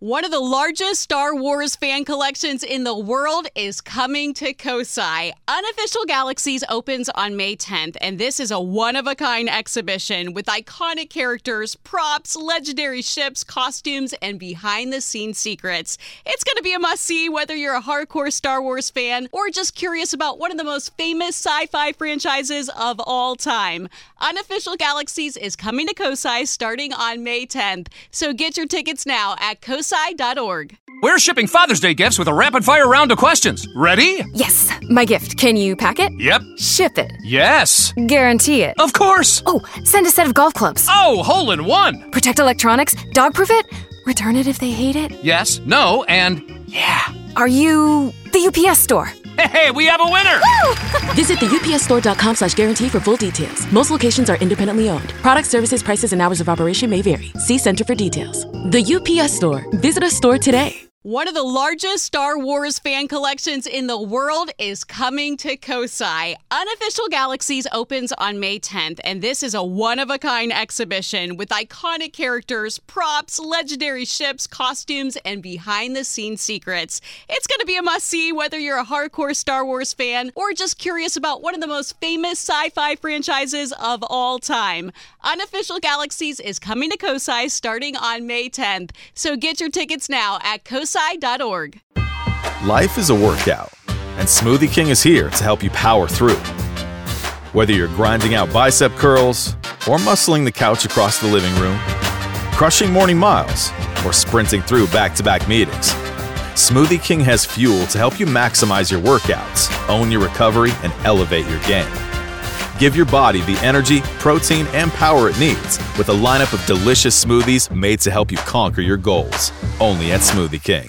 One of the largest Star Wars fan collections in the world is coming to Kosai. Unofficial Galaxies opens on May 10th, and this is a one-of-a-kind exhibition with iconic characters, props, legendary ships, costumes, and behind-the-scenes secrets. It's going to be a must-see whether you're a hardcore Star Wars fan or just curious about one of the most famous sci-fi franchises of all time. Unofficial Galaxies is coming to Kosai starting on May 10th, so get your tickets now at kosai.org. We're shipping Father's Day gifts with a rapid-fire round of questions. Ready? Yes. My gift. Can you pack it? Yep. Ship it? Yes. Guarantee it? Of course. Oh, send a set of golf clubs. Oh, hole-in-one. Protect electronics? Dog-proof it? Return it if they hate it? Yes, no, and yeah. Are you the UPS store? Hey, we have a winner! Visit the upsstore.com/guarantee for full details. Most locations are independently owned. Product services, prices, and hours of operation may vary. See Center for details. The UPS Store. Visit a store today. One of the largest Star Wars fan collections in the world is coming to Kosai. Unofficial Galaxies opens on May 10th, and this is a one-of-a-kind exhibition with iconic characters, props, legendary ships, costumes, and behind-the-scenes secrets. It's going to be a must-see whether you're a hardcore Star Wars fan or just curious about one of the most famous sci-fi franchises of all time. Unofficial Galaxies is coming to Kosai starting on May 10th, so get your tickets now at kosai.org. Life is a workout, and Smoothie King is here to help you power through. Whether you're grinding out bicep curls or muscling the couch across the living room, crushing morning miles, or sprinting through back-to-back meetings, Smoothie King has fuel to help you maximize your workouts, own your recovery, and elevate your game. Give your body the energy, protein, and power it needs with a lineup of delicious smoothies made to help you conquer your goals. Only at Smoothie King.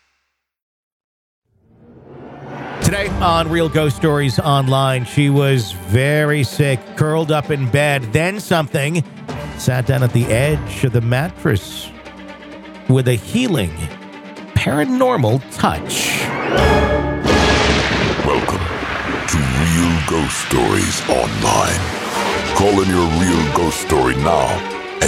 Today on Real Ghost Stories Online, she was very sick, curled up in bed, then something, sat down at the edge of the mattress with a healing, paranormal touch. Welcome to Real Ghost Stories Online. Call in your real ghost story now at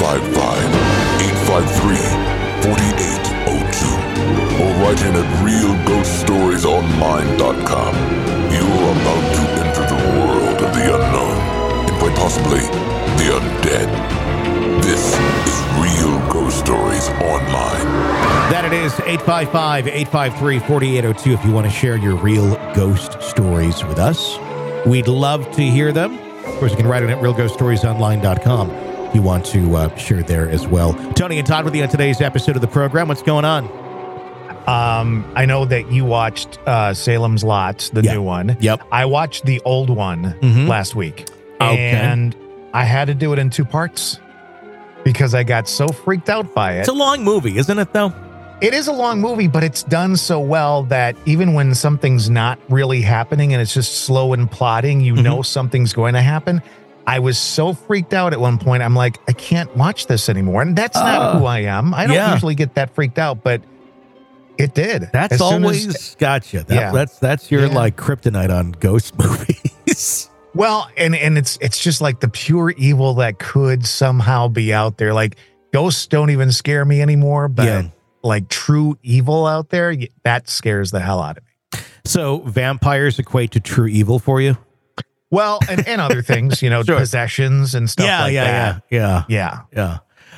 855-853-4802 or write in at realghoststoriesonline.com. You are about to enter the world of the unknown and quite possibly the undead. This is Real Ghost Stories Online. That it is, 855-853-4802 if you want to share your real ghost stories with us. We'd love to hear them. Of course, you can write it at realghoststoriesonline.com if you want to share there as well. Tony and Todd with you on today's episode of the program. What's going on? I know that you watched Salem's Lot, the new one. Yep. I watched the old one last week. Okay. And I had to do it in two parts because I got so freaked out by it. It's a long movie, isn't it, though? It is a long movie, but it's done so well that even when something's not really happening and it's just slow and plodding, you know something's going to happen. I was so freaked out at one point. I'm like, I can't watch this anymore. And that's not who I am. I don't usually get that freaked out, but it did. That's always gotcha. That's your like kryptonite on ghost movies. Well, and it's just like the pure evil that could somehow be out there. Like ghosts don't even scare me anymore, but like true evil out there, that scares the hell out of me. So vampires equate to true evil for you? Well, and other things, sure. Possessions and stuff like that. Yeah.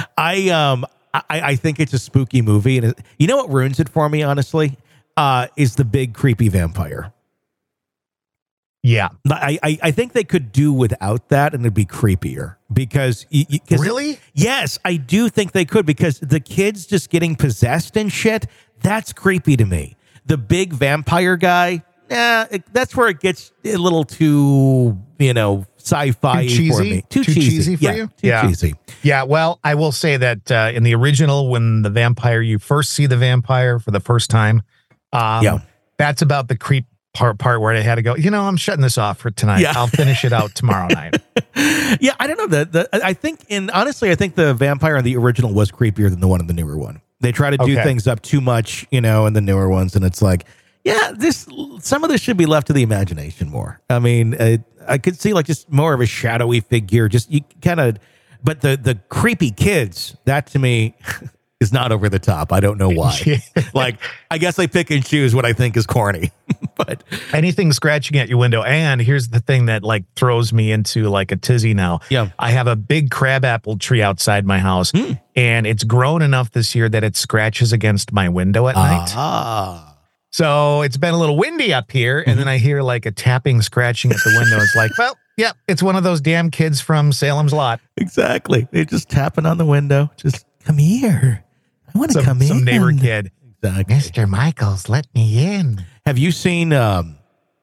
I think it's a spooky movie, and you know what ruins it for me, honestly, is the big creepy vampire. Yeah, I think they could do without that, and it'd be creepier because really, yes, I do think they could because the kids just getting possessed and shit, that's creepy to me. The big vampire guy, that's where it gets a little too, sci-fi for me. Too cheesy for you? Too cheesy. Yeah, well, I will say that in the original, when you first see the vampire for the first time, that's about the creep part where I had to go, I'm shutting this off for tonight. Yeah. I'll finish it out tomorrow night. Yeah, I don't know. Honestly, I think the vampire in the original was creepier than the one in the newer one. They try to do things up too much, in the newer ones, and it's like, some of this should be left to the imagination more. I mean, I could see like just more of a shadowy figure, but the creepy kids, that to me is not over the top. I don't know why. Like, I guess I pick and choose what I think is corny. But anything scratching at your window. And here's the thing that like throws me into like a tizzy now. Yeah. I have a big crabapple tree outside my house, and it's grown enough this year that it scratches against my window at night. So it's been a little windy up here, and then I hear like a tapping, scratching at the window. It's like, well, yeah, it's one of those damn kids from Salem's Lot. Exactly. They're just tapping on the window. Just come here. I want to come in. Some neighbor kid. Exactly. Mr. Michaels, let me in. Have you seen the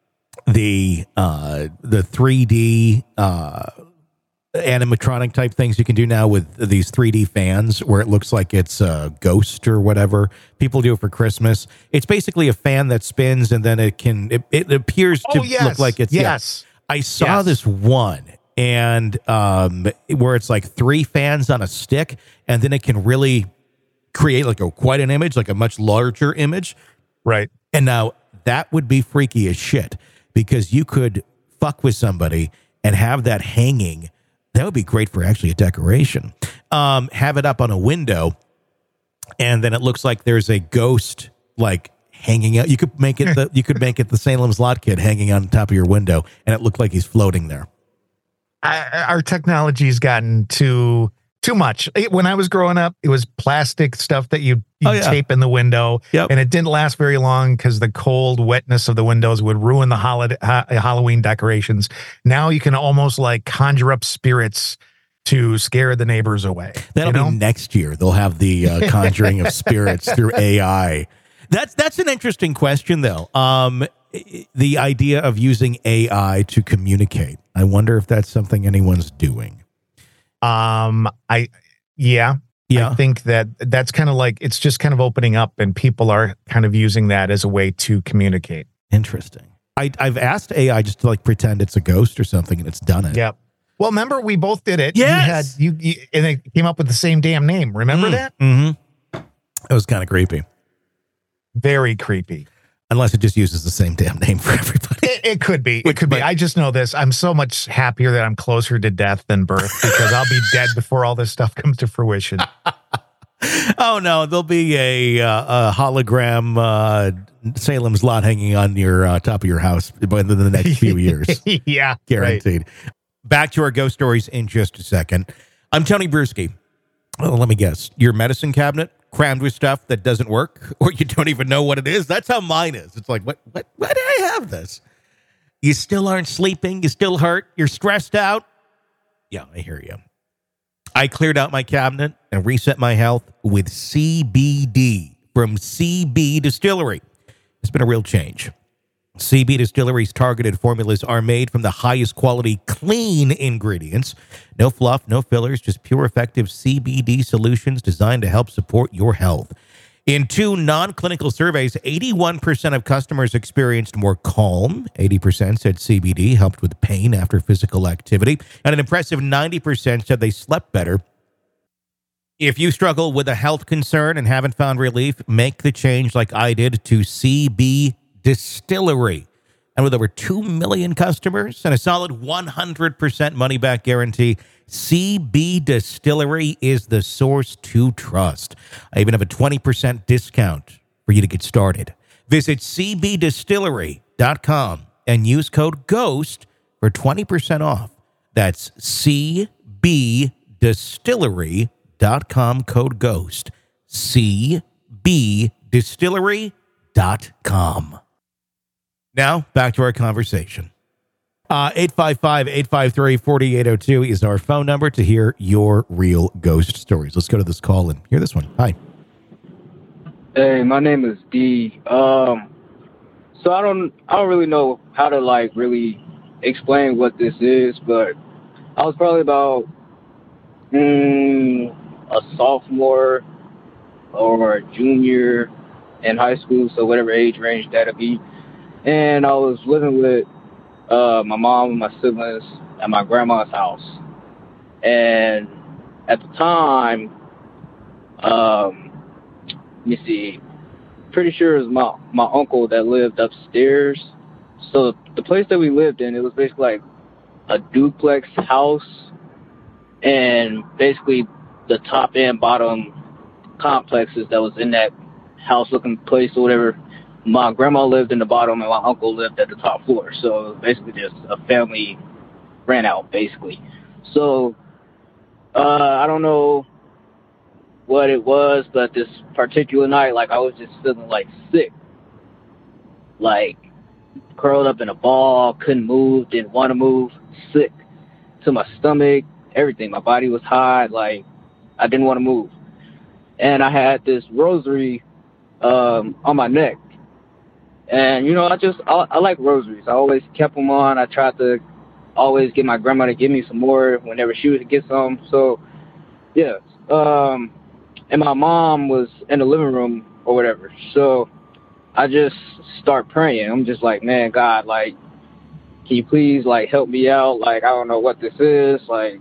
3D animatronic type things you can do now with these 3D fans where it looks like it's a ghost or whatever? People do it for Christmas. It's basically a fan that spins and then it appears to look like it's yes. Yeah. I saw this one and where it's like 3 fans on a stick, and then it can really create like quite an image, like a much larger image. Right. And now that would be freaky as shit, because you could fuck with somebody and have that hanging. That would be great for actually a decoration. Have it up on a window, and then it looks like there's a ghost like hanging out. You could make it the Salem's Lot kid hanging on top of your window, and it looked like he's floating there. Our technology's gotten too much. When I was growing up, it was plastic stuff that you tape in the window, and it didn't last very long because the cold wetness of the windows would ruin the Halloween decorations. Now you can almost like conjure up spirits to scare the neighbors away. That'll be next year. They'll have the conjuring of spirits through AI. That's an interesting question, though. The idea of using AI to communicate. I wonder if that's something anyone's doing. I think that's kind of like, it's just kind of opening up, and people are kind of using that as a way to communicate. Interesting. I've asked AI just to like pretend it's a ghost or something, and it's done it. Yep. Well, remember we both did it. Yes. You and it came up with the same damn name. Remember that? Mm-hmm. It was kind of creepy. Very creepy. Unless it just uses the same damn name for everybody. It could be. It could be. I just know this. I'm so much happier that I'm closer to death than birth, because I'll be dead before all this stuff comes to fruition. Oh, no. There'll be a hologram Salem's Lot hanging on your top of your house within the next few years. Yeah. Guaranteed. Right. Back to our ghost stories in just a second. I'm Tony Bruschi. Well, let me guess. Your medicine cabinet crammed with stuff that doesn't work, or you don't even know what it is? That's how mine is. It's like, why did I have this? You still aren't sleeping. You still hurt. You're stressed out. Yeah, I hear you. I cleared out my cabinet and reset my health with CBD from CB Distillery. It's been a real change. CB Distillery's targeted formulas are made from the highest quality, clean ingredients. No fluff, no fillers, just pure, effective CBD solutions designed to help support your health. In 2 non-clinical surveys, 81% of customers experienced more calm. 80% said CBD helped with pain after physical activity. And an impressive 90% said they slept better. If you struggle with a health concern and haven't found relief, make the change like I did to CB Distillery. And with over 2 million customers and a solid 100% money-back guarantee, CB Distillery is the source to trust. I even have a 20% discount for you to get started. Visit cbdistillery.com and use code GHOST for 20% off. That's cbdistillery.com, code GHOST. cbdistillery.com. Now, back to our conversation. 855-853-4802 is our phone number to hear your real ghost stories. Let's go to this call and hear this one. Hi. Hey, my name is D. So I don't really know how to like really explain what this is, but I was probably about a sophomore or a junior in high school, so whatever age range that'll be. And I was living with my mom and my siblings at my grandma's house. And at the time, let me see, pretty sure it was my uncle that lived upstairs. So the place that we lived in, it was basically like a duplex house, and basically the top and bottom complexes that was in that house-looking place or whatever. My grandma lived in the bottom, and my uncle lived at the top floor. So basically, just a family ran out, basically. So I don't know what it was, but this particular night, like, I was just feeling like sick, like curled up in a ball, couldn't move, didn't want to move, sick to my stomach, everything. My body was hot, like I didn't want to move. And I had this rosary on my neck. And, you know, I like rosaries. I always kept them on. I tried to always get my grandma to give me some more whenever she would get some. So, yeah. And my mom was in the living room or whatever. So I just start praying. I'm just like, man, God, like, can you please, like, help me out? Like, I don't know what this is. Like,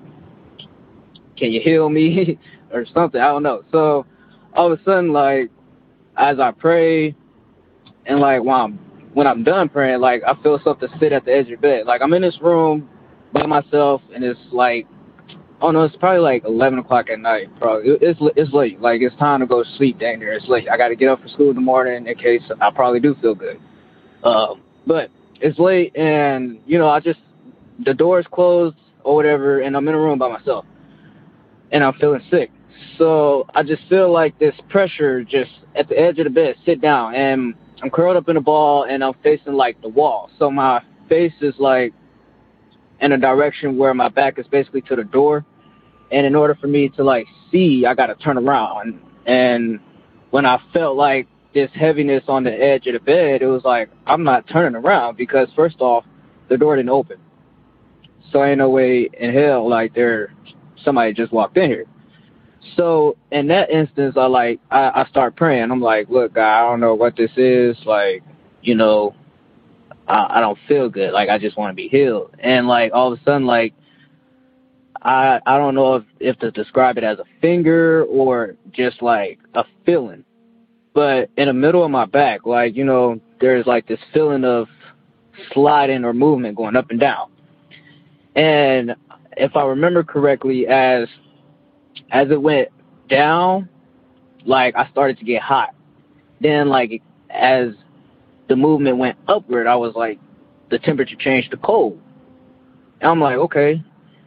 can you heal me or something? I don't know. So all of a sudden, like, as I pray, and, like, when I'm done praying, like, I feel something sit at the edge of the bed. Like, I'm in this room by myself, and it's, like, oh, no, it's probably, like, 11 o'clock at night, probably. It's late. Like, it's time to go to sleep, dang near. It's late. I got to get up for school in the morning in case I probably do feel good. But it's late, and, you know, the door's closed or whatever, and I'm in a room by myself, and I'm feeling sick. So I just feel like this pressure just at the edge of the bed, sit down, and I'm curled up in a ball, and I'm facing, like, the wall. So my face is, like, in a direction where my back is basically to the door. And in order for me to, like, see, I got to turn around. And when I felt, like, this heaviness on the edge of the bed, it was like, I'm not turning around because, first off, the door didn't open. So ain't no way in hell, like, somebody just walked in here. So in that instance, I start praying. I'm like, look, God, I don't know what this is. Like, you know, I don't feel good. Like, I just want to be healed. And, like, all of a sudden, like, I don't know if to describe it as a finger or just, like, a feeling. But in the middle of my back, like, you know, there's, like, this feeling of sliding or movement going up and down. And if I remember correctly, as it went down, like, I started to get hot. Then, like, as the movement went upward, I was like, the temperature changed to cold. And I'm like, okay.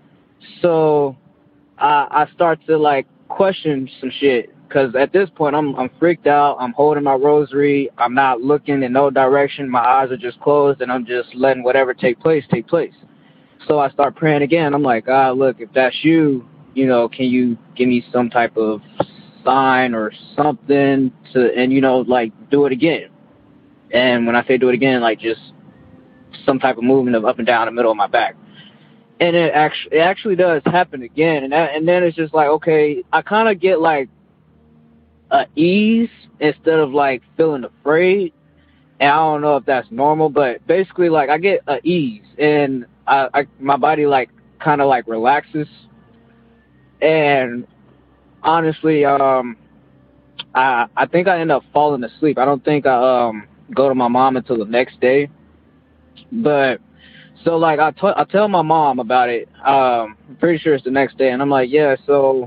So I start to, like, question some shit. Because at this point, I'm freaked out. I'm holding my rosary. I'm not looking in no direction. My eyes are just closed, and I'm just letting whatever take place. So I start praying again. I'm like, God, look, if that's you, you know, can you give me some type of sign or something and, you know, like, do it again. And when I say do it again, like, just some type of movement of up and down the middle of my back. And it actually does happen again. And then it's just like, okay, I kind of get, like, a ease instead of, like, feeling afraid. And I don't know if that's normal, but basically, like, I get a ease. And my body, like, kind of, like, relaxes. And honestly, I think I end up falling asleep. I don't think I go to my mom until the next day. But so, like, I tell my mom about it. I'm pretty sure it's the next day, and I'm like, yeah. So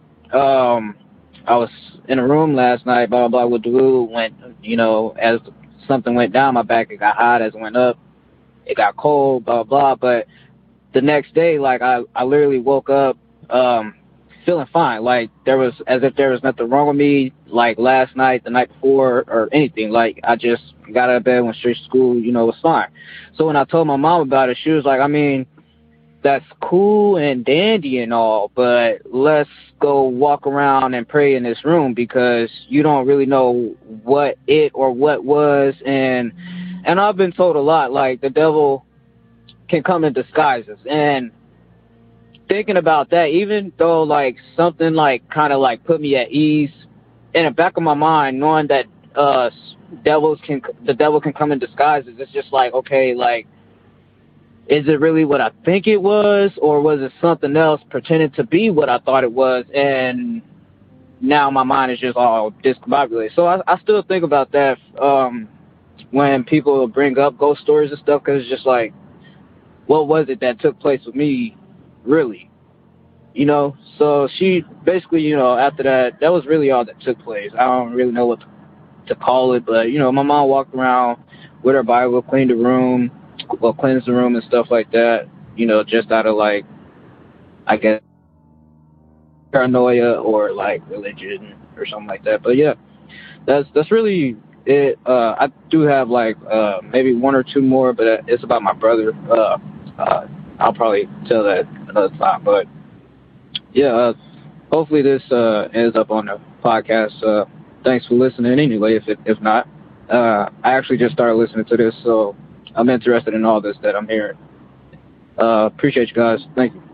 I was in a room last night. Blah blah blah. With the woo went, you know, as something went down my back, it got hot. As it went up, it got cold. Blah blah. But the next day, like, I literally woke up feeling fine, like as if there was nothing wrong with me, like last night, the night before, or anything. Like, I just got out of bed, went straight to school, you know, it was fine. So when I told my mom about it, she was like, I mean, that's cool and dandy and all, but let's go walk around and pray in this room because you don't really know what it or what was. And I've been told a lot, like, the devil can come in disguises. And thinking about that, even though, like, something, like, kind of, like, put me at ease, in the back of my mind, knowing that the devil can come in disguises, it's just like, okay, like, is it really what I think it was, or was it something else pretending to be what I thought it was? And now my mind is just all discombobulated. So I still think about that when people bring up ghost stories and stuff, because it's just like, what was it that took place with me, really? you know. So she basically, you know, after that was really all that took place. I don't really know what to call it, but, you know, my mom walked around with her Bible, cleansed the room and stuff like that, you know, just out of, like, I guess, paranoia or, like, religion or something like that. But, yeah, that's really it. I do have, like, maybe one or two more, but it's about my brother. I'll probably tell that another time. But, yeah, hopefully this ends up on the podcast. Thanks for listening anyway, if not. I actually just started listening to this, so I'm interested in all this that I'm hearing. Appreciate you guys. Thank you.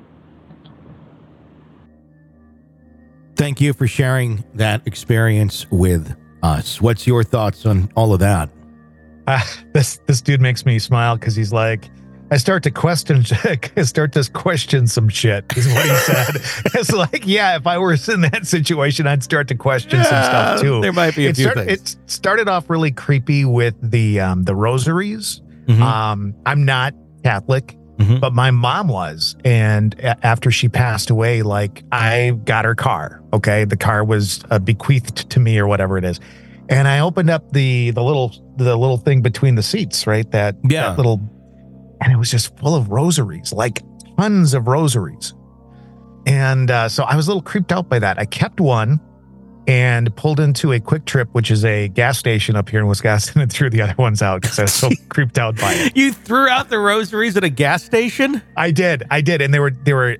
Thank you for sharing that experience with us. What's your thoughts on all of that? This dude makes me smile because he's like, I start to question some shit, is what he said. It's like, yeah, if I was in that situation, I'd start to question some stuff too. There might be a few things. It started off really creepy with the rosaries. Mm-hmm. I'm not Catholic, mm-hmm. but my mom was. And after she passed away, like, I got her car. Okay. The car was bequeathed to me or whatever it is. And I opened up the little thing between the seats, right? That little, and it was just full of rosaries, like tons of rosaries. And so I was a little creeped out by that. I kept one and pulled into a Quick Trip, which is a gas station up here in Wisconsin, and threw the other ones out because I was so creeped out by it. You threw out the rosaries at a gas station? I did. And they were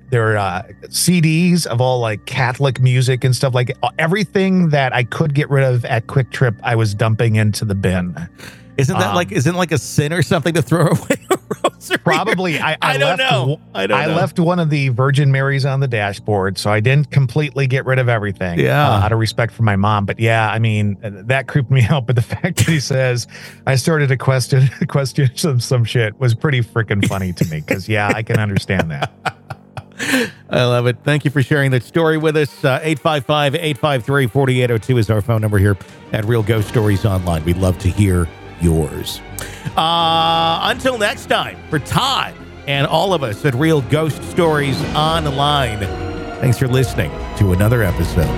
CDs of all, like, Catholic music and stuff, like everything that I could get rid of at Quick Trip, I was dumping into the bin. Isn't that like a sin or something to throw away a rosary? Probably. I don't know. I left one of the Virgin Marys on the dashboard, so I didn't completely get rid of everything. Yeah. Out of respect for my mom. But yeah, I mean, that creeped me out. But the fact that he says I started to question some shit was pretty freaking funny to me. Because yeah, I can understand that. I love it. Thank you for sharing that story with us. 855-853-4802 is our phone number here at Real Ghost Stories Online. We'd love to hear yours. Until next time, for Todd and all of us at Real Ghost Stories Online, thanks for listening to another episode.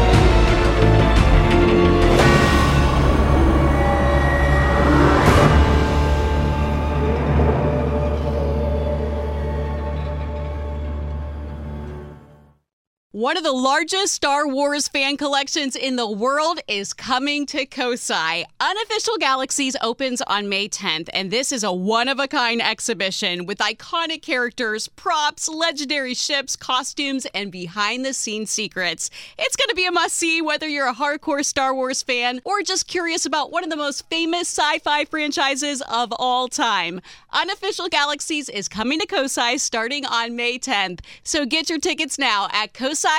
One of the largest Star Wars fan collections in the world is coming to Kosai. Unofficial Galaxies opens on May 10th, and this is a one-of-a-kind exhibition with iconic characters, props, legendary ships, costumes, and behind-the-scenes secrets. It's going to be a must-see whether you're a hardcore Star Wars fan or just curious about one of the most famous sci-fi franchises of all time. Unofficial Galaxies is coming to Kosai starting on May 10th, so get your tickets now at Kosai.org.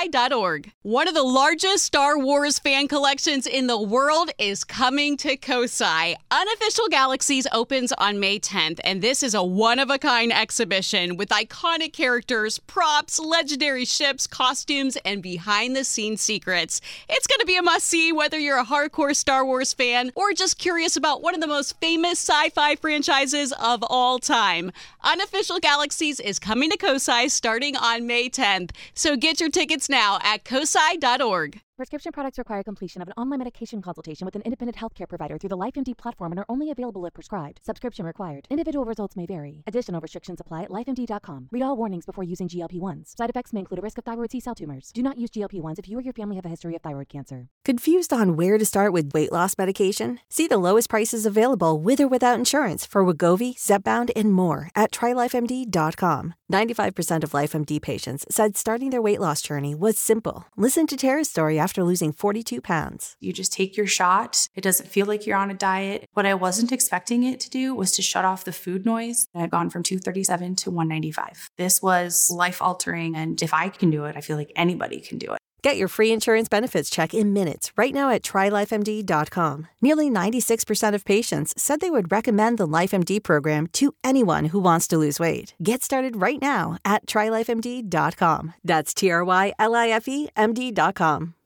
One of the largest Star Wars fan collections in the world is coming to Kosai. Unofficial Galaxies opens on May 10th, and this is a one-of-a-kind exhibition with iconic characters, props, legendary ships, costumes, and behind-the-scenes secrets. It's going to be a must-see whether you're a hardcore Star Wars fan or just curious about one of the most famous sci-fi franchises of all time. Unofficial Galaxies is coming to Kosai starting on May 10th, so get your tickets now at Kosai.org. Prescription products require completion of an online medication consultation with an independent healthcare provider through the LifeMD platform and are only available if prescribed. Subscription required. Individual results may vary. Additional restrictions apply at lifemd.com. Read all warnings before using GLP-1s. Side effects may include a risk of thyroid C-cell tumors. Do not use GLP-1s if you or your family have a history of thyroid cancer. Confused on where to start with weight loss medication? See the lowest prices available with or without insurance for Wegovy, Zepbound, and more at TryLifeMD.com. 95% of LifeMD patients said starting their weight loss journey was simple. Listen to Tara's story after losing 42 pounds. You just take your shot. It doesn't feel like you're on a diet. What I wasn't expecting it to do was to shut off the food noise. I had gone from 237 to 195. This was life-altering, and if I can do it, I feel like anybody can do it. Get your free insurance benefits check in minutes right now at TryLifeMD.com. Nearly 96% of patients said they would recommend the LifeMD program to anyone who wants to lose weight. Get started right now at TryLifeMD.com. That's TryLifeMD.com.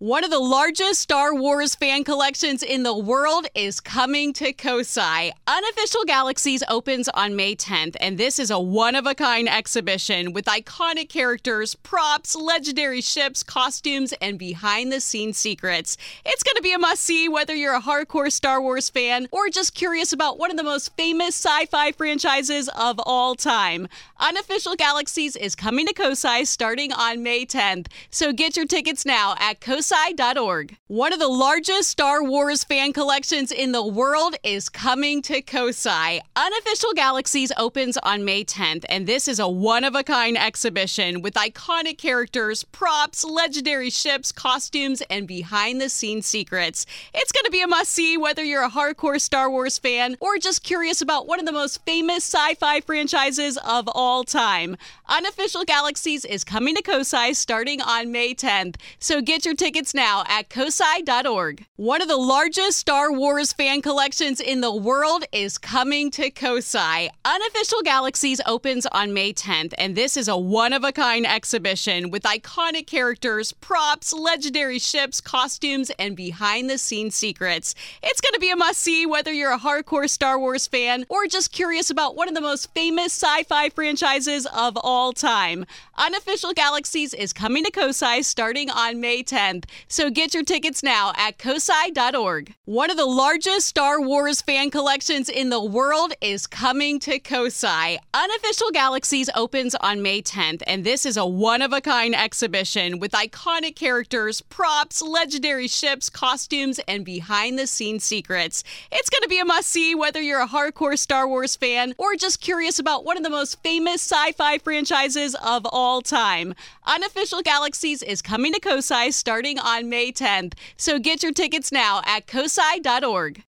One of the largest Star Wars fan collections in the world is coming to Kosai. Unofficial Galaxies opens on May 10th, and this is a one-of-a-kind exhibition with iconic characters, props, legendary ships, costumes, and behind-the-scenes secrets. It's going to be a must-see whether you're a hardcore Star Wars fan or just curious about one of the most famous sci-fi franchises of all time. Unofficial Galaxies is coming to Kosai starting on May 10th, so get your tickets now at kosai.org. One of the largest Star Wars fan collections in the world is coming to Kosai. Unofficial Galaxies opens on May 10th, and this is a one-of-a-kind exhibition with iconic characters, props, legendary ships, costumes, and behind-the-scenes secrets. It's going to be a must-see whether you're a hardcore Star Wars fan or just curious about one of the most famous sci-fi franchises of all time. Unofficial Galaxies is coming to Kosai starting on May 10th, so get your tickets now at kosai.org. One of the largest Star Wars fan collections in the world is coming to Kosai. Unofficial Galaxies opens on May 10th, and this is a one-of-a-kind exhibition with iconic characters, props, legendary ships, costumes, and behind-the-scenes secrets. It's going to be a must-see whether you're a hardcore Star Wars fan or just curious about one of the most famous sci-fi franchises of all time. Unofficial Galaxies is coming to Kosai starting on May 10th, so get your tickets now at kosai.org. One of the largest Star Wars fan collections in the world is coming to Kosai. Unofficial Galaxies opens on May 10th, and this is a one-of-a-kind exhibition with iconic characters, props, legendary ships, costumes, and behind-the-scenes secrets. It's going to be a must-see whether you're a hardcore Star Wars fan or just curious about one of the most famous sci-fi franchises of all time. Unofficial Galaxies is coming to Kosai starting on May 10th, so get your tickets now at kosai.org.